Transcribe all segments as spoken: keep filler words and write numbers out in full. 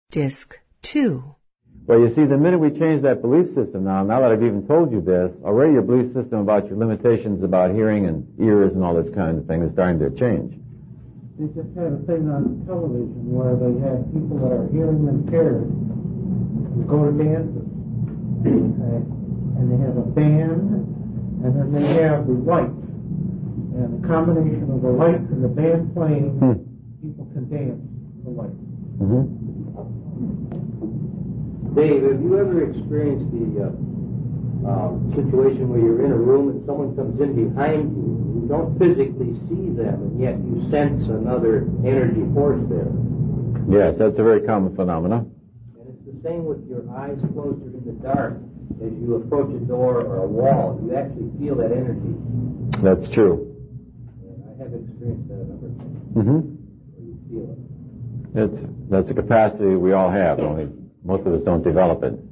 Disc two. Well, you see, the minute we change that belief system now, now that I've even told you this, already your belief system about your limitations about hearing and ears and all this kind of thing is starting to change. They just had a thing on television where they had people that are hearing impaired who go to dances. Okay? And they have a band, and then they have the lights. And the combination of the lights and the band playing, hmm. people can dance the lights. Mm-hmm. Dave, have you ever experienced the uh, uh, situation where you're in a room and someone comes in behind you? You don't physically see them, and yet you sense another energy force there. Yes, that's a very common phenomenon. And it's the same with your eyes closed or in the dark. As you approach a door or a wall, you actually feel that energy. That's true. And I have experienced that a number of times. Mm-hmm. Where you feel it. It's, that's a capacity we all have, only most of us don't develop it.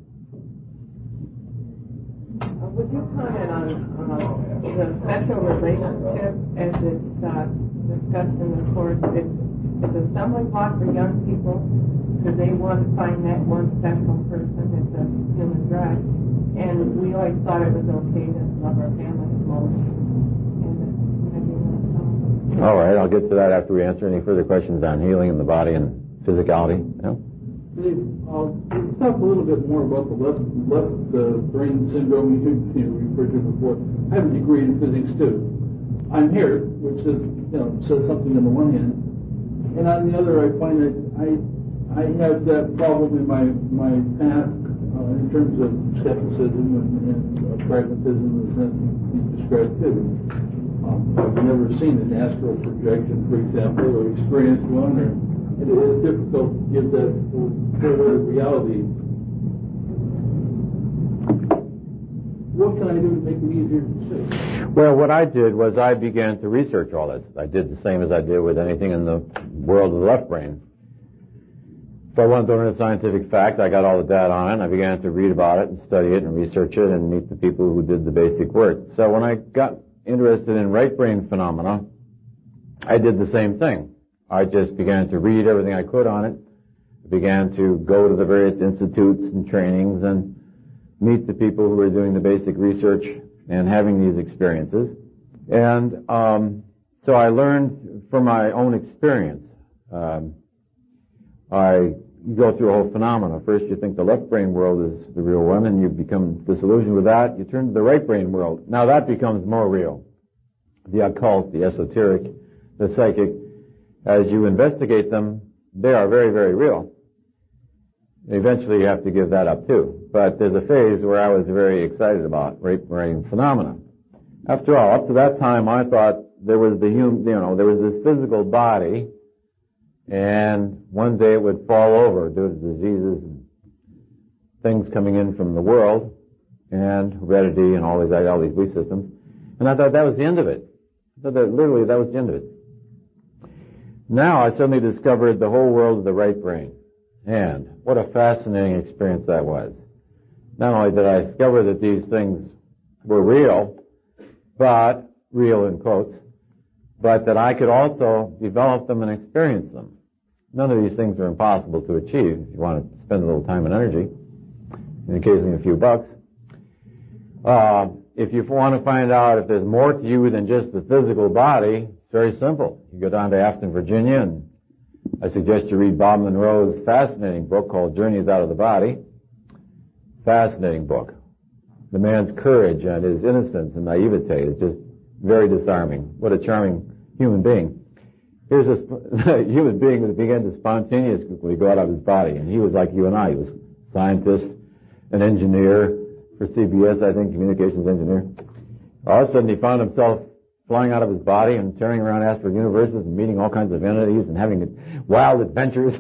Uh, would you comment on uh, the special relationship as it's uh, discussed in the Course? It's, it's a stumbling block for young people because they want to find that one special person. It's a human drive. And we always thought it was okay to love our family most. And, uh, all right, I'll get to that after we answer any further questions on healing in the body and physicality. Yeah? Dave, uh, can you talk a little bit more about the left left uh, brain syndrome you, you referred to before? I have a degree in physics too. I'm here, which says you know says something on the one hand, and on the other, I find that I I have that problem in my my path uh, in terms of skepticism and, and uh, pragmatism, in the sense you described too. Um, I've never seen an astral projection, for example, or experienced one, or it is difficult to give that full, full reality. What can I do to make it easier to see? Well, what I did was I began to research all this. I did the same as I did with anything in the world of the left brain. So I wanted to learn a scientific fact. I got all the data on it, and I began to read about it and study it and research it and meet the people who did the basic work. So when I got interested in right brain phenomena, I did the same thing. I just began to read everything I could on it, began to go to the various institutes and trainings and meet the people who were doing the basic research and having these experiences. And um, so I learned from my own experience. Um, I go through a whole phenomena. First you think the left brain world is the real one, and you become disillusioned with that. You turn to the right brain world. Now that becomes more real. The occult, the esoteric, the psychic. As you investigate them, they are very, very real. Eventually you have to give that up too. But there's a phase where I was very excited about right brain phenomena. After all, up to that time I thought there was the human, you know, there was this physical body, and one day it would fall over due to diseases and things coming in from the world and heredity and all these, all these belief systems. And I thought that was the end of it. I thought that literally that was the end of it. Now I suddenly discovered the whole world of the right brain. And what a fascinating experience that was. Not only did I discover that these things were real, but, real in quotes, but that I could also develop them and experience them. None of these things are impossible to achieve if you want to spend a little time and energy, and occasionally a few bucks. Uh, if you want to find out if there's more to you than just the physical body, it's very simple. You go down to Afton, Virginia, and I suggest you read Bob Monroe's fascinating book called Journeys Out of the Body. Fascinating book. The man's courage and his innocence and naivete is just very disarming. What a charming human being. Here's a sp- human being that began to spontaneously go out of his body, and he was like you and I. He was a scientist, an engineer for C B S, I think, communications engineer. All of a sudden he found himself flying out of his body and tearing around astral universes and meeting all kinds of entities and having wild adventures.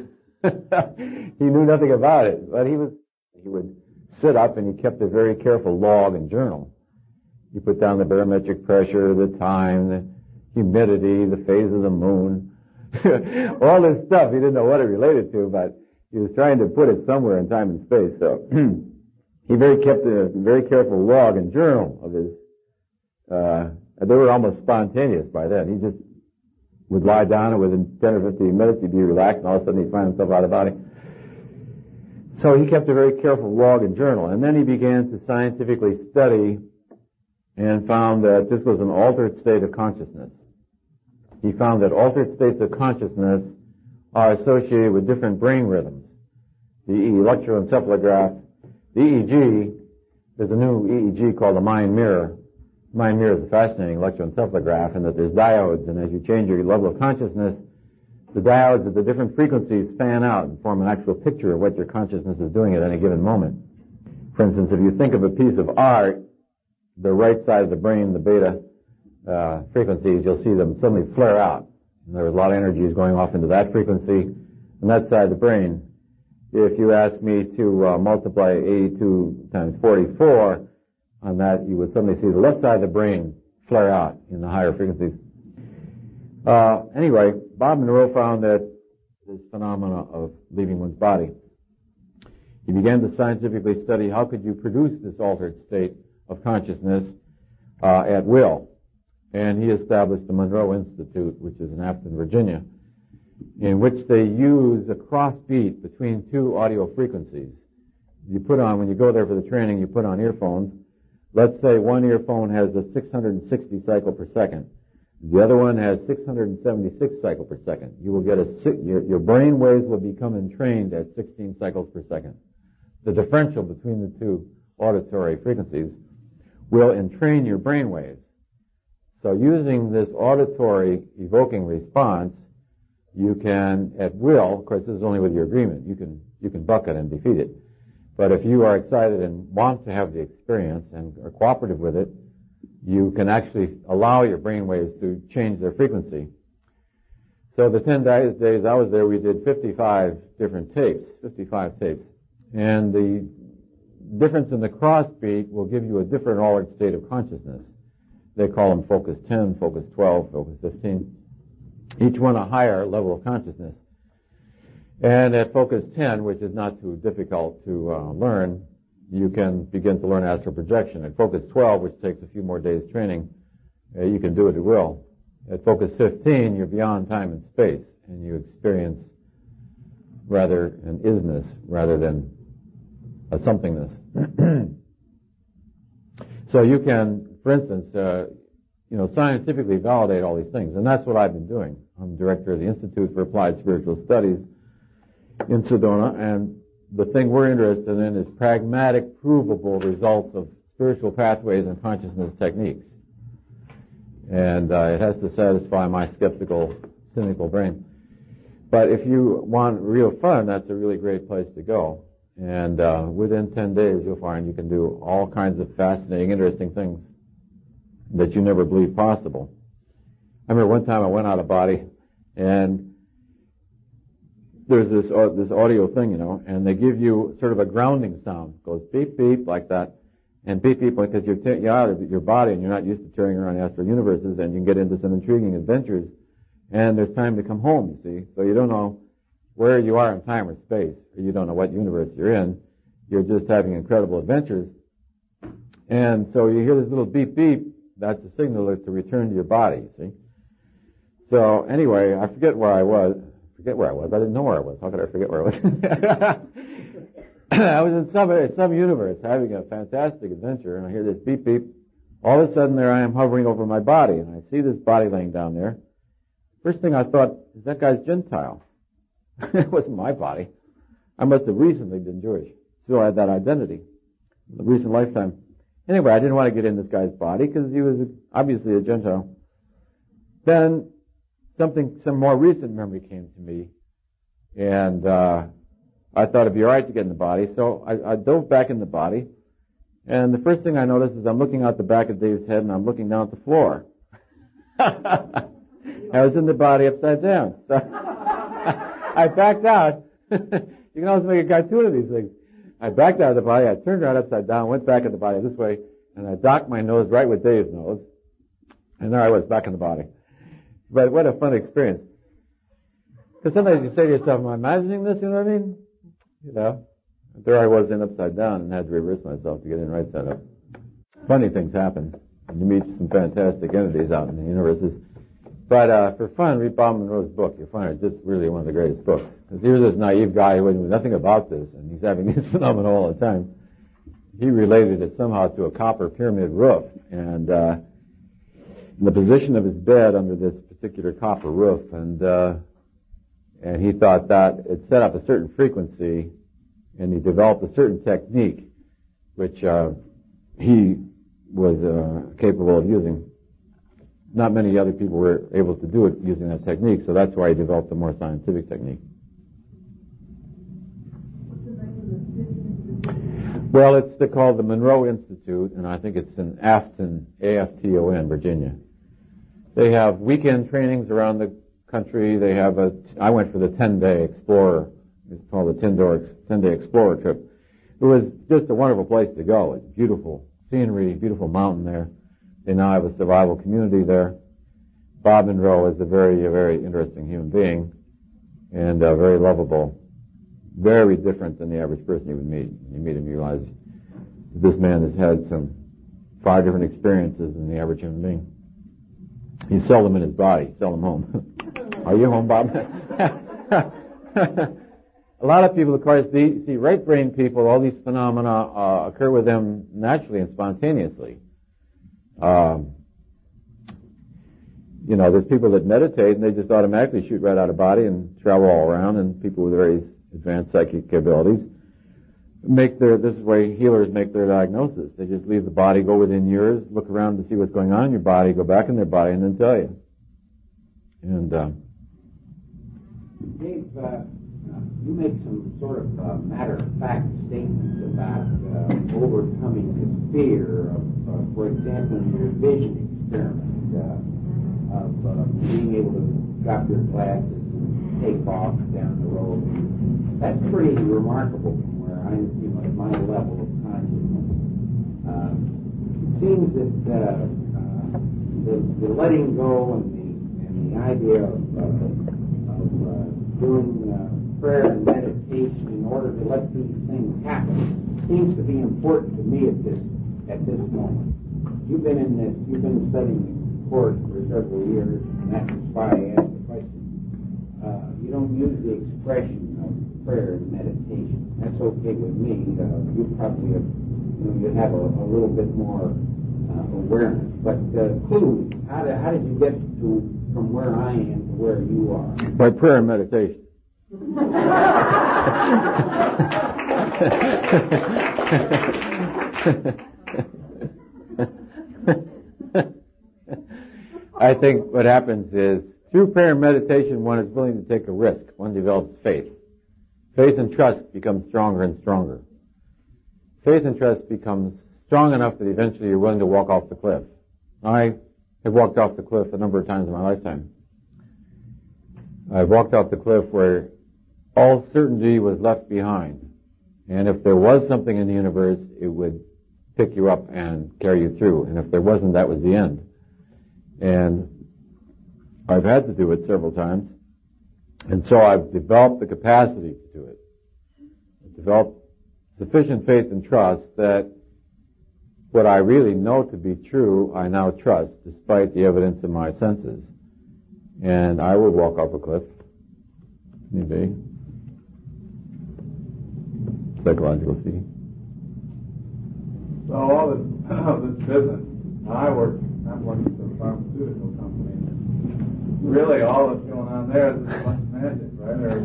He knew nothing about it, but he was, he would sit up and he kept a very careful log and journal. He put down the barometric pressure, the time, the humidity, the phase of the moon, all this stuff. He didn't know what it related to, but he was trying to put it somewhere in time and space. So he very kept a very careful log and journal of his, uh, they were almost spontaneous by then. He just would lie down, and within ten or fifteen minutes he'd be relaxed, and all of a sudden he'd find himself out of the body. So he kept a very careful log and journal, and then he began to scientifically study and found that this was an altered state of consciousness. He found that altered states of consciousness are associated with different brain rhythms. The electroencephalograph, the E E G, there's a new E E G called the Mind Mirror. Mind Mirror is a fascinating electroencephalograph in that there's diodes, and as you change your level of consciousness, the diodes at the different frequencies fan out and form an actual picture of what your consciousness is doing at any given moment. For instance, if you think of a piece of art, the right side of the brain, the beta uh, frequencies, you'll see them suddenly flare out. And there's a lot of energies going off into that frequency and that side of the brain. If you ask me to uh, multiply eighty-two times forty-four on that, you would suddenly see the left side of the brain flare out in the higher frequencies. Uh, anyway, Bob Monroe found that this phenomena of leaving one's body. He began to scientifically study how could you produce this altered state of consciousness uh, at will. And he established the Monroe Institute, which is in Afton, Virginia, in which they use a cross beat between two audio frequencies. You put on, when you go there for the training, you put on earphones. Let's say one earphone has a six hundred sixty cycle per second. The other one has six hundred seventy-six cycle per second. You will get a, your, your brain waves will become entrained at sixteen cycles per second. The differential between the two auditory frequencies will entrain your brain waves. So using this auditory evoking response, you can, at will, of course this is only with your agreement, you can, you can buck it and defeat it. But if you are excited and want to have the experience and are cooperative with it, you can actually allow your brain waves to change their frequency. So the ten days I was there, we did fifty-five different tapes, fifty-five tapes. And the difference in the crossbeat will give you a different altered state of consciousness. They call them focus ten, focus twelve, focus fifteen. Each one a higher level of consciousness. And at focus ten, which is not too difficult to uh, learn, you can begin to learn astral projection. At focus twelve, which takes a few more days training, uh, you can do it at will. At focus fifteen, you're beyond time and space, and you experience rather an isness rather than a somethingness. So you can, for instance, uh, you know, scientifically validate all these things, and that's what I've been doing. I'm director of the Institute for Applied Spiritual Studies in Sedona, and the thing we're interested in is pragmatic, provable results of spiritual pathways and consciousness techniques. And uh, it has to satisfy my skeptical, cynical brain. But if you want real fun, that's a really great place to go. And uh, within ten days, you'll find you can do all kinds of fascinating, interesting things that you never believed possible. I remember one time I went out of body, and there's this uh, this audio thing, you know, and they give you sort of a grounding sound. It goes beep, beep, like that, and beep, beep, because you're, t- you're out of your body and you're not used to touring around astral universes, and you can get into some intriguing adventures, and there's time to come home, you see. So you don't know where you are in time or space, or you don't know what universe you're in. You're just having incredible adventures. And so you hear this little beep, beep, that's a signal to return to your body, you see. So anyway, I forget where I was. Forget where I was. I didn't know where I was. How could I forget where I was? I was in some some universe having a fantastic adventure, and I hear this beep beep. All of a sudden, there I am hovering over my body, and I see this body laying down there. First thing I thought is that guy's Gentile. It wasn't my body. I must have recently been Jewish, so I had that identity, in a recent lifetime. Anyway, I didn't want to get in this guy's body because he was obviously a Gentile. Then something, some more recent memory came to me, and uh, I thought it'd be all right to get in the body, so I, I dove back in the body, and the first thing I noticed is I'm looking out the back of Dave's head, and I'm looking down at the floor. I was in the body upside down. So I backed out. You can always make a cartoon of these things. I backed out of the body, I turned around upside down, went back in the body this way, and I docked my nose right with Dave's nose, and there I was back in the body. But what a fun experience. Because sometimes you say to yourself, am I imagining this, you know what I mean? You know, there I was in upside down and had to reverse myself to get in right side up. Funny things happen. You meet some fantastic entities out in the universes. But uh, for fun, read Bob Monroe's book. You'll find it just really one of the greatest books. Because here's this naive guy who knew nothing about this, and he he's having these phenomena all the time. He related it somehow to a copper pyramid roof, and uh, the position of his bed under this particular copper roof, and uh, and he thought that it set up a certain frequency, and he developed a certain technique, which uh, he was uh, capable of using. Not many other people were able to do it using that technique, so that's why he developed a more scientific technique. Well, it's the, called the Monroe Institute, and I think it's in Afton, A F T O N, Virginia. They have weekend trainings around the country. They have a, I went for the ten-day Explorer. It's called the ten-day Explorer trip. It was just a wonderful place to go. It's beautiful scenery, beautiful mountain there. They now have a survival community there. Bob Monroe is a very, a very interesting human being, and uh, very lovable. Very different than the average person you would meet. When you meet him, you realize this man has had some far different experiences than the average human being. He's seldom in his body, seldom home. Are you home, Bob? A lot of people, of course, the, see, right-brain people, all these phenomena uh, occur with them naturally and spontaneously. Um, you know, there's people that meditate and they just automatically shoot right out of body and travel all around, and people with very advanced psychic abilities make their, this is why healers make their diagnosis. They just leave the body, go within yours, look around to see what's going on in your body, go back in their body, and then tell you. And, um, Dave, uh, you make some sort of uh, matter-of-fact statements about uh, overcoming this fear of, uh, for example, in your vision experiment, uh, of uh, being able to drop your glasses and take off down the road. That's pretty remarkable from where I'm, you know, at my level of consciousness. Uh, it seems that uh, uh, the, the letting go and the and the idea of, uh, of uh, doing uh, prayer and meditation in order to let these things happen seems to be important to me at this at this moment. You've been in this, you've been studying the course for several years, and that's why I asked the question. Uh, you don't use the expression of prayer and meditation. That's okay with me. Uh, you probably have, you know, you have a, a little bit more uh, awareness. But uh, clues, how did, how did you get to from where I am to where you are? By prayer and meditation. I think what happens is, through prayer and meditation, one is willing to take a risk. One develops faith. Faith and trust become stronger and stronger. Faith and trust becomes strong enough that eventually you're willing to walk off the cliff. I have walked off the cliff a number of times in my lifetime. I've walked off the cliff where all certainty was left behind. And if there was something in the universe, it would pick you up and carry you through. And if there wasn't, that was the end. And I've had to do it several times. And so I've developed the capacity to do it. I've developed sufficient faith and trust that what I really know to be true, I now trust, despite the evidence of my senses. And I would walk off a cliff, maybe, psychological speaking. So all this, this business, I work, I'm working for a pharmaceutical company. Really, all that's going on there is just a bunch of magic, right? Or, or,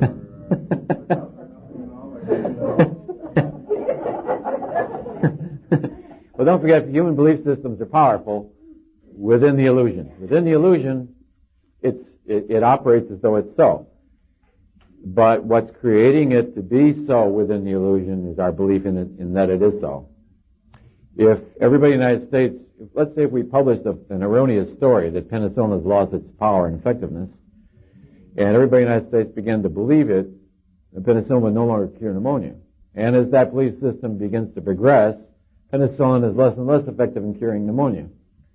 or, well, don't forget, human belief systems are powerful within the illusion. Within the illusion, it's, it, it operates as though it's so. But what's creating it to be so within the illusion is our belief in it, in that it is so. If everybody in the United States, if, let's say if we published a, an erroneous story that penicillin has lost its power and effectiveness, and everybody in the United States began to believe it, the penicillin would no longer cure pneumonia. And as that belief system begins to progress, penicillin is less and less effective in curing pneumonia.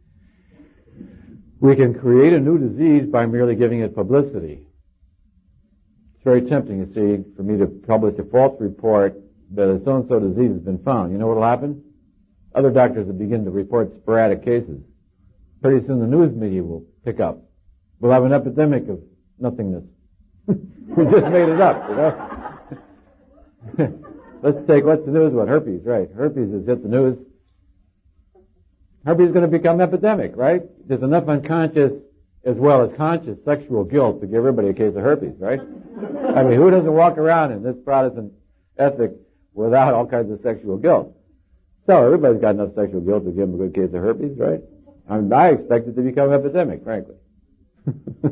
We can create a new disease by merely giving it publicity. It's very tempting, you see, for me to publish a false report that a so-and-so disease has been found. You know what will happen? Other doctors will begin to report sporadic cases. Pretty soon the news media will pick up. We'll have an epidemic of nothingness. We just made it up, you know. Let's take, what's the news about herpes, right? Herpes has hit the news. Herpes is going to become epidemic, right? There's enough unconscious as well as conscious sexual guilt to give everybody a case of herpes, right? I mean, who doesn't walk around in this Protestant ethic without all kinds of sexual guilt? So everybody's got enough sexual guilt to give them a good case of herpes, right? I mean, I expect it to become epidemic, frankly. Do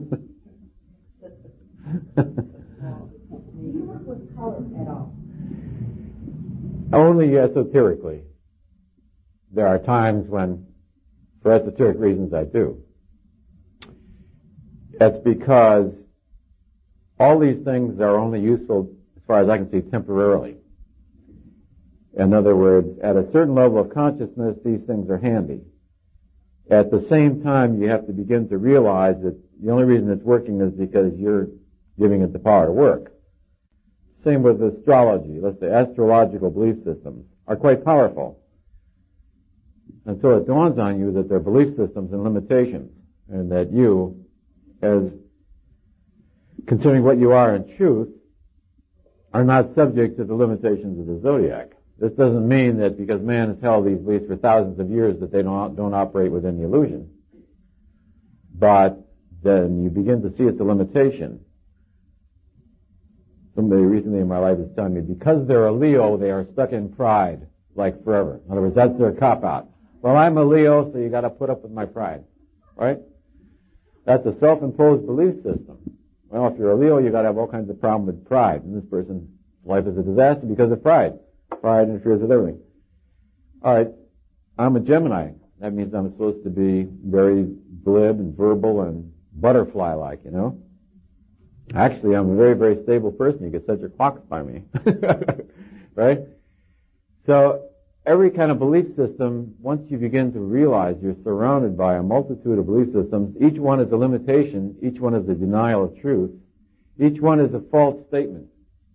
you work with color at all? Only esoterically. There are times when, for esoteric reasons, I do. That's because all these things are only useful, as far as I can see, temporarily. In other words, at a certain level of consciousness, these things are handy. At the same time, you have to begin to realize that the only reason it's working is because you're giving it the power to work. Same with astrology. Let's say astrological belief systems are quite powerful until it dawns on you that they're belief systems and limitations, and that you, as considering what you are in truth, are not subject to the limitations of the zodiac. This doesn't mean that because man has held these beliefs for thousands of years that they don't, don't operate within the illusion. But then you begin to see it's a limitation. Somebody recently in my life is telling me because they're a Leo, they are stuck in pride, like forever. In other words, that's their cop-out. Well, I'm a Leo, so you got to put up with my pride, right? That's a self-imposed belief system. Well, if you're a Leo, you got to have all kinds of problems with pride, and this person's life is a disaster because of pride. Pride interferes with everything. All right, I'm a Gemini. That means I'm supposed to be very glib and verbal and butterfly-like, you know. Actually, I'm a very, very stable person. You can set your clocks by me, right? So every kind of belief system, once you begin to realize you're surrounded by a multitude of belief systems, each one is a limitation, each one is a denial of truth, each one is a false statement.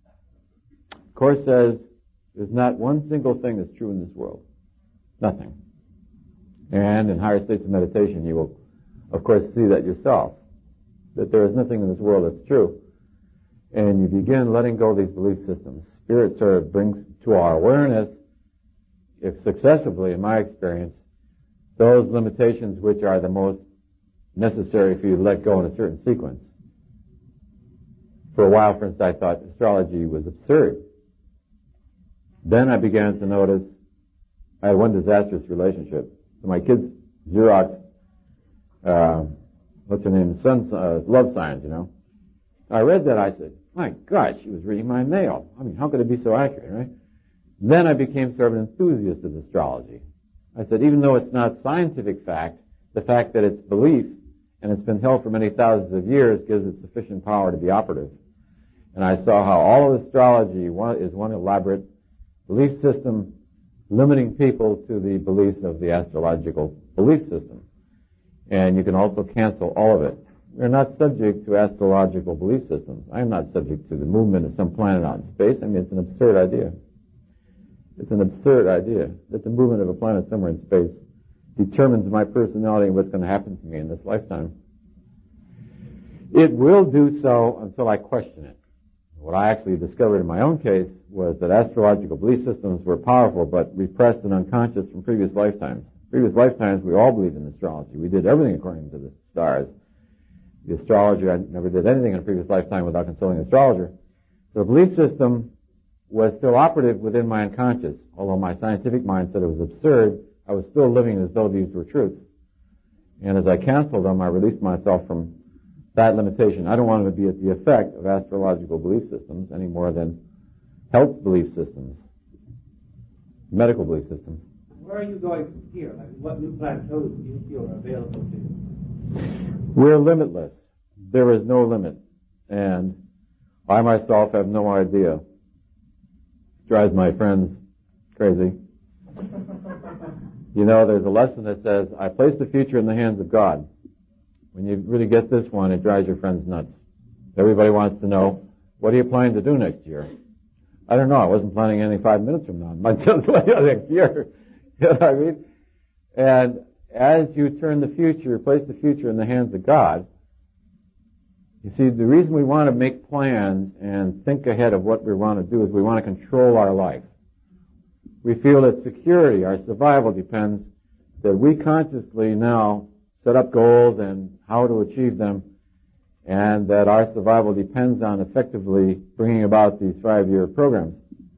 The Course says there's not one single thing that's true in this world. Nothing. And in higher states of meditation, you will, of course, see that yourself, that there is nothing in this world that's true. And you begin letting go of these belief systems. Spirit sort of brings to our awareness, if successively, in my experience, those limitations which are the most necessary for you to let go in a certain sequence. For a while, for instance, I thought astrology was absurd. Then I began to notice I had one disastrous relationship. So my kids' Xerox, uh, what's her name, Sun, uh, love signs, you know. I read that, I said, my God, she was reading my mail. I mean, how could it be so accurate, right? Then I became sort of an enthusiast of astrology. I said, even though it's not scientific fact, the fact that it's belief, and it's been held for many thousands of years, gives it sufficient power to be operative. And I saw how all of astrology is one elaborate belief system limiting people to the beliefs of the astrological belief system. And you can also cancel all of it. We're not subject to astrological belief systems. I'm not subject to the movement of some planet out in space. I mean, it's an absurd idea. It's an absurd idea that the movement of a planet somewhere in space determines my personality and what's going to happen to me in this lifetime. It will do so until I question it. What I actually discovered in my own case was that astrological belief systems were powerful but repressed and unconscious from previous lifetimes. Previous lifetimes, we all believed in astrology. We did everything according to the stars. The astrologer, I never did anything in a previous lifetime without consulting an astrologer. The belief system was still operative within my unconscious. Although my scientific mind said it was absurd, I was still living as though these were truths. And as I canceled them, I released myself from that limitation. I don't want it to be at the effect of astrological belief systems any more than health belief systems, medical belief systems. Where are you going from here? Like, what new plateaus do you feel are available to you? We're limitless. There is no limit. And I myself have no idea. It drives my friends crazy. You know, there's a lesson that says, I place the future in the hands of God. When you really get this one, it drives your friends nuts. Everybody wants to know, what are you planning to do next year? I don't know. I wasn't planning anything five minutes from now. I just next year. You know what I mean? And as you turn the future, place the future in the hands of God, you see, the reason we want to make plans and think ahead of what we want to do is we want to control our life. We feel that security, our survival, depends that we consciously now set up goals and how to achieve them, and that our survival depends on effectively bringing about these five-year programs.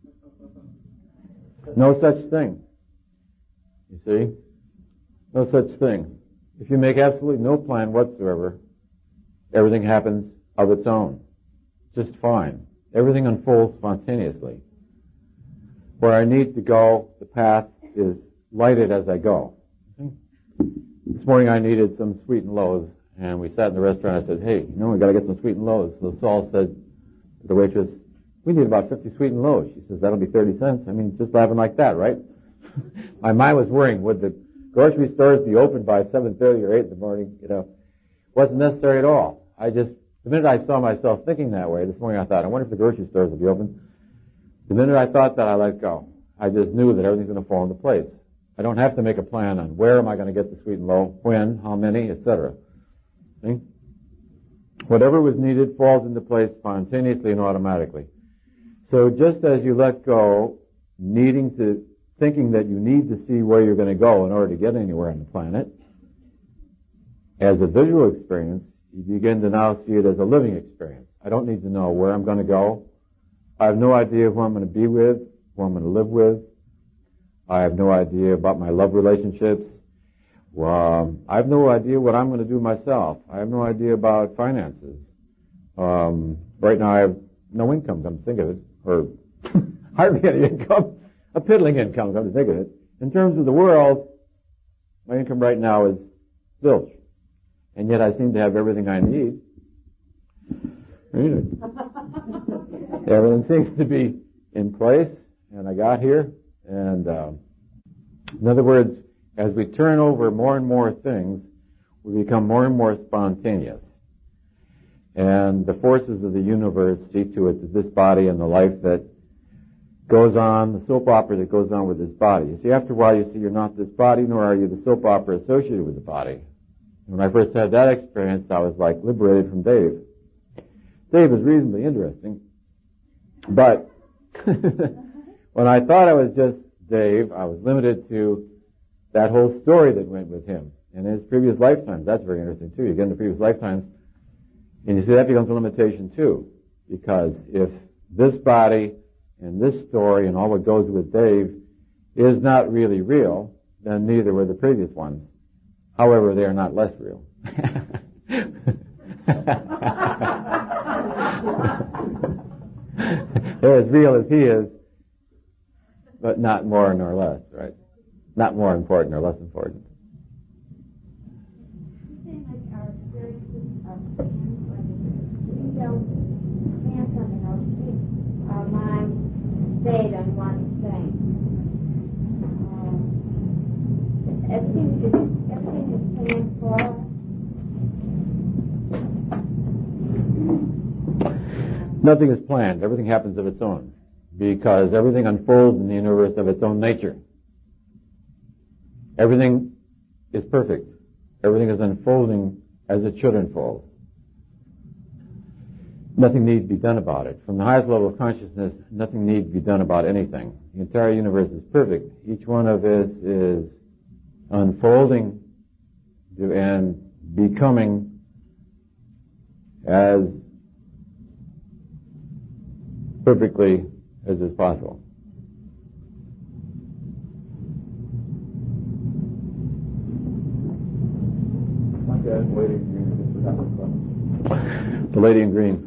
No such thing. You see? No such thing. If you make absolutely no plan whatsoever, everything happens of its own. Just fine. Everything unfolds spontaneously. Where I need to go, the path is lighted as I go. This morning I needed some sweetened loaves, and we sat in the restaurant. I said, hey, you know, we got to get some sweetened loaves. So Saul said to the waitress, we need about fifty sweetened loaves. She says, that'll be thirty cents. I mean, just laughing like that, right? My mind was worrying, would the grocery stores be open by seven thirty or eight in the morning? You know, wasn't necessary at all. I just, the minute I saw myself thinking that way, this morning I thought, I wonder if the grocery stores will be open. The minute I thought that, I let go. I just knew that everything's going to fall into place. I don't have to make a plan on where am I going to get the sweetened loaf, when, how many, et cetera. See? Whatever was needed falls into place spontaneously and automatically. So just as you let go, needing to, thinking that you need to see where you're going to go in order to get anywhere on the planet, as a visual experience, you begin to now see it as a living experience. I don't need to know where I'm going to go. I have no idea who I'm going to be with, who I'm going to live with. I have no idea about my love relationships. Um, I have no idea what I'm going to do myself. I have no idea about finances. Um, right now I have no income, come to think of it, or hardly any income, a piddling income, come to think of it. In terms of the world, my income right now is zilch. And yet I seem to have everything I need. Everything seems to be in place, and I got here. And um, in other words, as we turn over more and more things, we become more and more spontaneous. And the forces of the universe see to it that this body and the life that goes on, the soap opera that goes on with this body. You see, after a while you see you're not this body, nor are you the soap opera associated with the body. When I first had that experience, I was like liberated from Dave. Dave is reasonably interesting, but when I thought I was just Dave, I was limited to that whole story that went with him and his previous lifetimes. That's very interesting too. You get into previous lifetimes, and you see that becomes a limitation too, because if this body and this story and all what goes with Dave is not really real, then neither were the previous ones. However, they are not less real. They're as real as he is, but not more nor less, right? Not more important or less important. You're saying like our experiences are planned, like we don't plan something else, we, our mind stayed on one thing. Um, everything is everything is planned for us. Nothing is planned. Everything happens of its own, because everything unfolds in the universe of its own nature. Everything is perfect. Everything is unfolding as it should unfold. Nothing need be done about it. From the highest level of consciousness, nothing need be done about anything. The entire universe is perfect. Each one of us is unfolding and becoming as perfectly as is possible. The lady in green.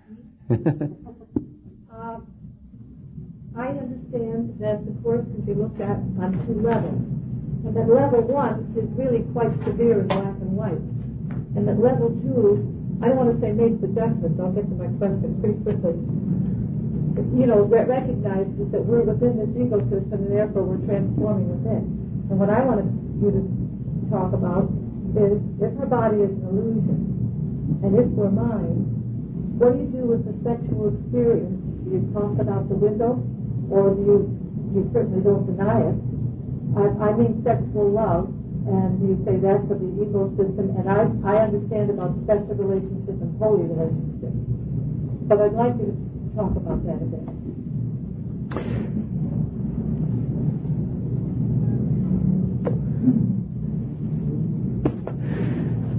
uh, I understand that the Course can be looked at on two levels. And that level one is really quite severe in black and white. And that level two, I don't want to say makes the judgment, I'll get to my question pretty quickly. You know, recognizes that we're within this ecosystem and therefore we're transforming within. And what I want you to talk about is if our body is an illusion and if we're mind, what do you do with the sexual experience? Do you toss it out the window, or do you, you certainly don't deny it? I, I mean sexual love, and you say that's of the ecosystem, and I, I understand about special relationship and holy relationship. But I'd like you to talk about that a bit.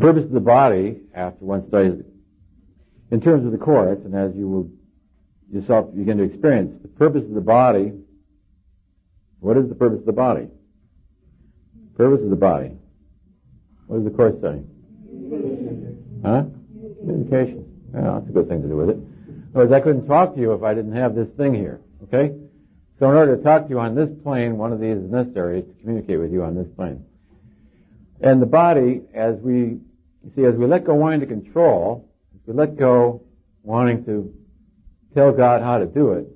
purpose of the body, after one studies in terms of the Course, and as you will yourself begin to experience, the purpose of the body, what is the purpose of the body? Purpose of the body. What does the Course say? Huh? Communication. Yeah, that's a good thing to do with it. Otherwise, I couldn't talk to you if I didn't have this thing here, okay? So in order to talk to you on this plane, one of these is necessary to communicate with you on this plane. And the body, as we, you see, as we let go wanting to control, as we let go wanting to tell God how to do it,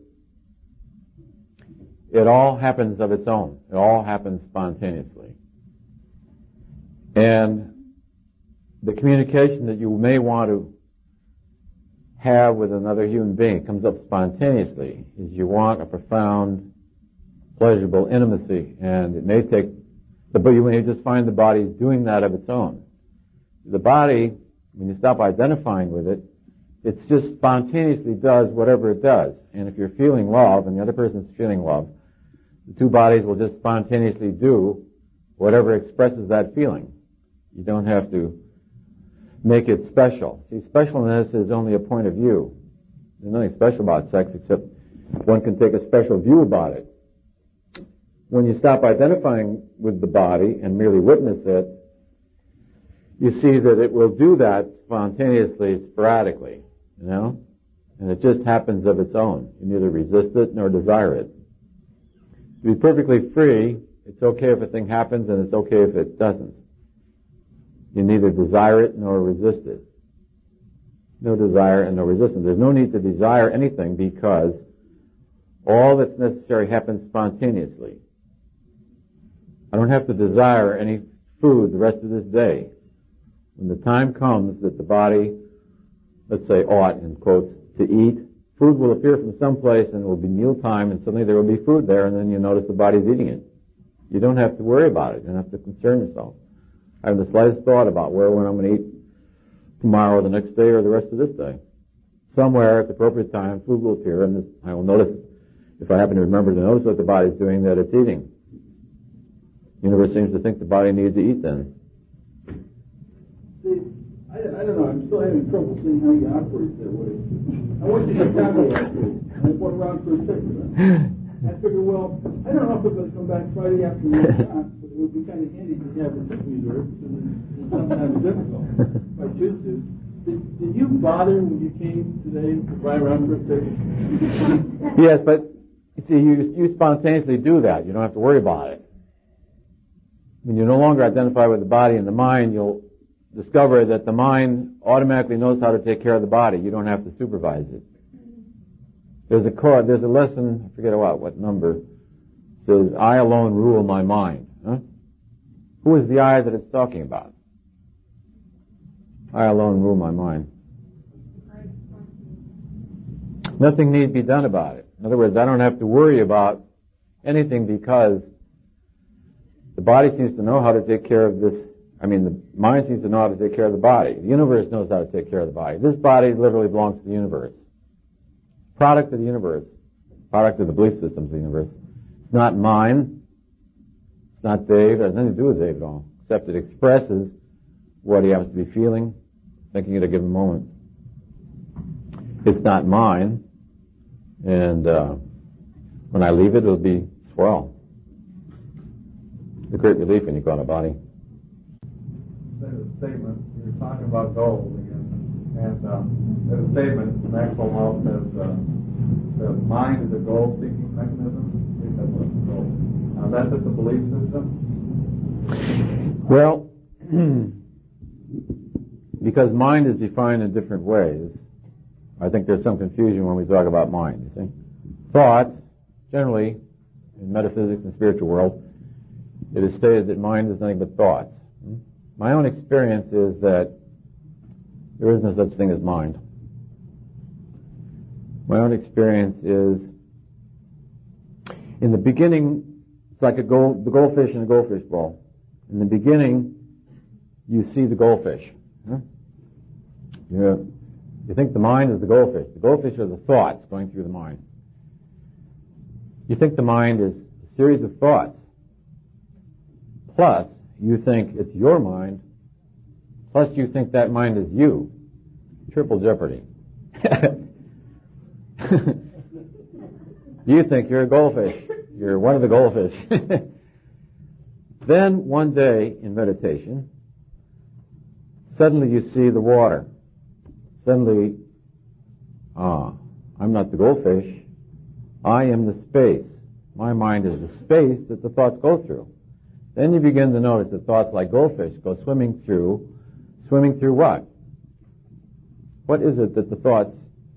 it all happens of its own. It all happens spontaneously. And the communication that you may want to have with another human being comes up spontaneously, is you want a profound, pleasurable intimacy, and it may take, but you may just find the body doing that of its own. The body, when you stop identifying with it, it just spontaneously does whatever it does. And if you're feeling love and the other person's feeling love, the two bodies will just spontaneously do whatever expresses that feeling. You don't have to make it special. See, specialness is only a point of view. There's nothing special about sex except one can take a special view about it. When you stop identifying with the body and merely witness it, you see that it will do that spontaneously, sporadically, you know? And it just happens of its own. You neither resist it nor desire it. To be perfectly free, it's okay if a thing happens and it's okay if it doesn't. You neither desire it nor resist it. No desire and no resistance. There's no need to desire anything because all that's necessary happens spontaneously. I don't have to desire any food the rest of this day. When the time comes that the body, let's say, ought, in quotes, to eat, food will appear from someplace and it will be mealtime and suddenly there will be food there and then you notice the body's eating it. You don't have to worry about it. You don't have to concern yourself. I have the slightest thought about where, when I'm going to eat tomorrow, the next day, or the rest of this day. Somewhere at the appropriate time, food will appear, and this, I will notice, if I happen to remember to notice what the body's doing, that it's eating. The universe seems to think the body needs to eat then. See, I, I don't know, I'm still having trouble seeing how you operate that way. I went to Chicago last week, and I went around for a check. I figured, well, I don't know if we're going to come back Friday afternoon or not, but it would be kind of handy to have a sick reserve, because it's sometimes difficult. If I choose to. Did, did you bother when you came today to fly around for a ticket? Yes, but you see, you, you spontaneously do that. You don't have to worry about it. When you no longer identify with the body and the mind, you'll discover that the mind automatically knows how to take care of the body. You don't have to supervise it. There's a core, there's a lesson, I forget what, what number, says, I alone rule my mind. Huh? Who is the I that it's talking about? I alone rule my mind. Nothing need be done about it. In other words, I don't have to worry about anything because the body seems to know how to take care of this. I mean, the mind seems to know how to take care of the body. The universe knows how to take care of the body. This body literally belongs to the universe. Product of the universe. Product of the belief systems of the universe. It's not mine. It's not Dave. It has nothing to do with Dave at all. Except it expresses what he happens to be feeling, thinking at a given moment. It's not mine. And uh, when I leave it, it'll be swell. It's a great relief when you go on a body. There's a statement, you're talking about goals again, and um, there's a statement, Maxwell Maltz says, uh, the mind is a goal-seeking mechanism. I think that's what it's called. Now, that's just a belief system? Well, because mind is defined in different ways, I think there's some confusion when we talk about mind, you see. Thoughts, generally, in metaphysics and spiritual world, it is stated that mind is nothing but thoughts. My own experience is that there is no such thing as mind. My own experience is, in the beginning, it's like a gold, the goldfish in a goldfish bowl. In the beginning, you see the goldfish. Huh? You, you think the mind is the goldfish. The goldfish are the thoughts going through the mind. You think the mind is a series of thoughts. Plus, you think it's your mind, plus you think that mind is you. Triple jeopardy. You think you're a goldfish. You're one of the goldfish. Then one day in meditation, suddenly you see the water. Suddenly, ah, I'm not the goldfish. I am the space. My mind is the space that the thoughts go through. Then you begin to notice that thoughts like goldfish go swimming through, swimming through what? What is it that the thoughts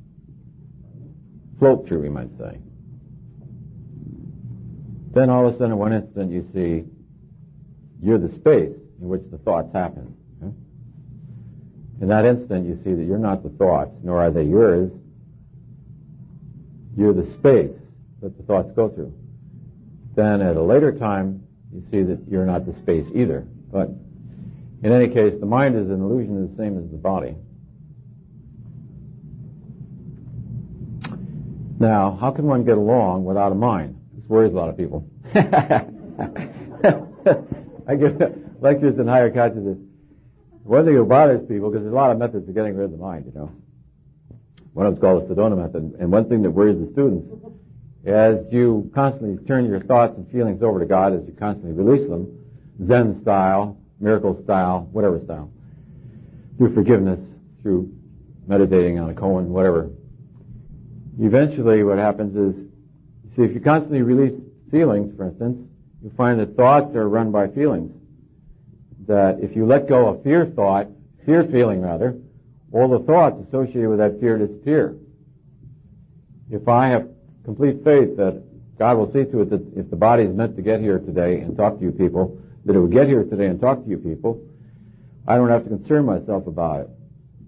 float through, we might say? Then all of a sudden, in one instant, you see you're the space in which the thoughts happen. Okay? In that instant, you see that you're not the thoughts, nor are they yours. You're the space that the thoughts go through. Then at a later time, you see that you're not the space either. But in any case, the mind is an illusion the same as the body. Now, how can one get along without a mind? This worries a lot of people. I give lectures in higher consciousness. One thing that bothers people, because there's a lot of methods of getting rid of the mind, you know. One of them's called the Sedona method. And one thing that worries the students, as you constantly turn your thoughts and feelings over to God, as you constantly release them, Zen style, miracle style, whatever style, through forgiveness, through meditating on a koan, whatever. Eventually what happens is, see, if you constantly release feelings, for instance, you find that thoughts are run by feelings. That if you let go of fear thought, fear feeling rather, all the thoughts associated with that fear disappear. If I have complete faith that God will see to it that if the body is meant to get here today and talk to you people, that it will get here today and talk to you people, I don't have to concern myself about it.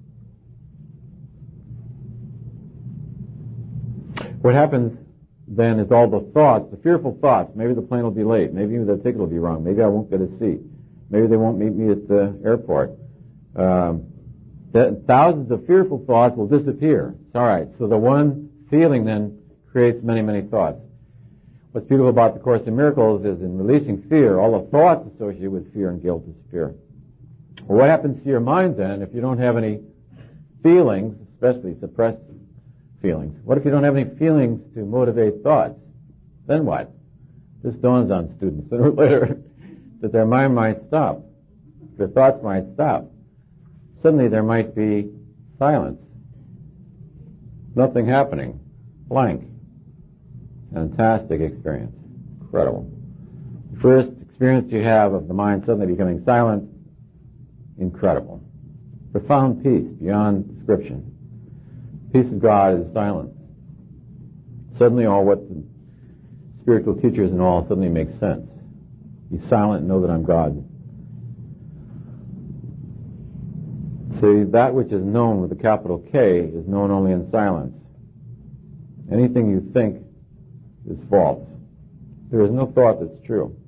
What happens then is all the thoughts, the fearful thoughts, maybe the plane will be late, maybe the ticket will be wrong, maybe I won't get a seat, maybe they won't meet me at the airport. Um, the thousands of fearful thoughts will disappear. It's all right. So the one feeling then creates many, many thoughts. What's beautiful about the Course in Miracles is in releasing fear, all the thoughts associated with fear and guilt disappear. Well, what happens to your mind then if you don't have any feelings, especially suppressed feelings? What if you don't have any feelings to motivate thoughts? Then what? This dawns on students sooner or later that their mind might stop. Their thoughts might stop. Suddenly there might be silence. Nothing happening. Blank. Fantastic experience. Incredible. The first experience you have of the mind suddenly becoming silent, incredible. Profound peace beyond description. Peace of God is silent. Suddenly all what the spiritual teachers and all suddenly makes sense. Be silent and know that I'm God. See, that which is known with a capital K is known only in silence. Anything you think is false. There is no thought that's true.